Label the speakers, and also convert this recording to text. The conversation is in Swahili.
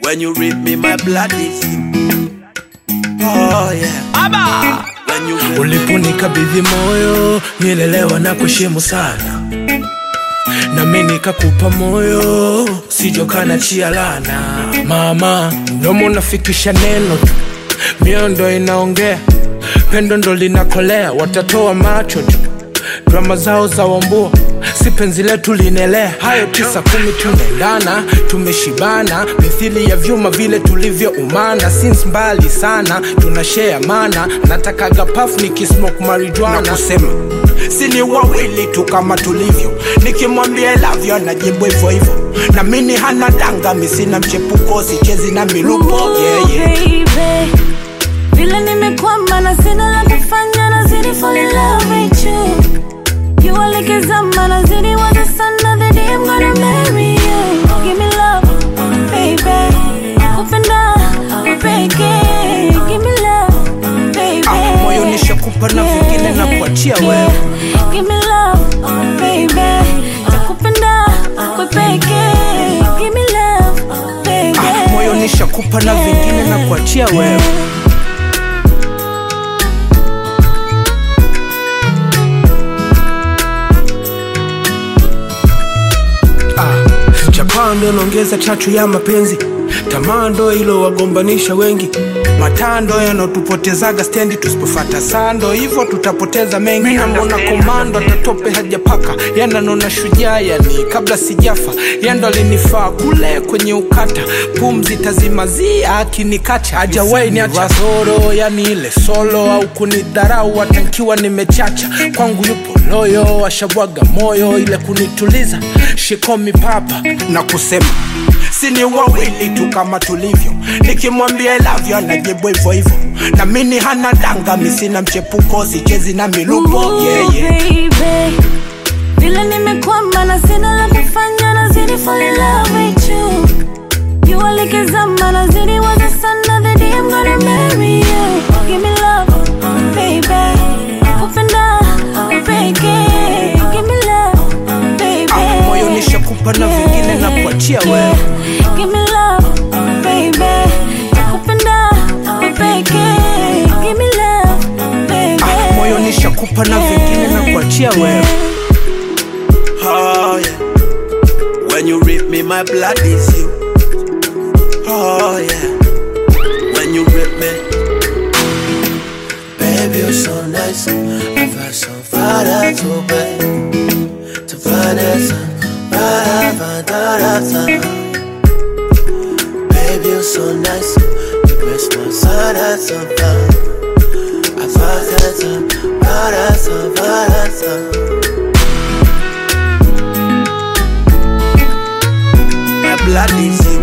Speaker 1: When you rip me, my blood is you. Oh yeah. Aba. When you rip
Speaker 2: uliponikabidhi moyo, nilelewa na kuheshimu sana. Na mimi nikakupa moyo, sijokana chia lana. Mama, mdomo unafikisha neno, mioyo ndo inaongea, pendo ndo linakolea. Watatoa macho tu, drama zao za wambua, si penzi letu linelea. Hayo 9-10 tunaendana, tumeshibana mithili ya vyuma vile tulivyo umana. Since mbali sana, tunashare mana. Natakaga puff nikismoke marijuana. Na kusema, sini wawili tu kama tulivyo. Nikimwambia I love you anajibu hivyo hivyo. Na mimi hana danga, mimi sina mchepuko, sichezi na milupo. Yeah yeah
Speaker 3: baby, vile nimekwama na sina la kufanya, nazidi fall in love with you. You are like a zaman, nazidi waza sana, the day I'm gonna marry you. Give me love, baby, kupenda, upeke. Give me love, baby.
Speaker 2: Moyo nishakupa na vingine na kuachia wewe.
Speaker 3: Give me love, baby, kupenda, upeke. Give me love, baby.
Speaker 2: Moyo nishakupa na vingine na kuachia wewe. Chapando nongeza chachu ya mapenzi, tamando ilo wagombanisha wengi. Matando yanotupotezaga stendi, tusipofata sando hivyo tutapoteza mengi. Mimi naona komando atatope hajapaka, yananona shujaa yani kabla sijafa. Yando alinifaa kule kwenye ukata, pumzi tazimazia akinikacha. Hajawahi niacha soro, yani ile solo au kunidharau atankiwa nimechacha. Kwangu yupo loyo, ashabwaga moyo ile kunituliza. She call me papa na kusema, sini wawili tu kama tulivyo. Nikimwambia I love you anajibu hivyo hivyo. Na mimi hana danga, mimi sina mchepuko, sichezi na milupo. Yeah yeah
Speaker 3: baby, vile nimekwama na sina la kufanya, nazidi fall in love with you. You are like a zaman, nazidi waza sana, the day I'm gonna marry you. Give me love, baby, kupenda, upeke. Give me love, baby.
Speaker 2: Moyo nishakupa na vingine na kuachia wewe.
Speaker 3: Give me love, baby, kupenda, upeke. Give me love, baby.
Speaker 2: Moyo nishakupa na vingine na kuachia wewe.
Speaker 1: oh yeah. When you rip me, my blood is you. Oh yeah. When you rip me, baby you're so nice. I've got so far to pay to find it. Baby you're so nice. You press my side at some time. I thought that's my blood is you.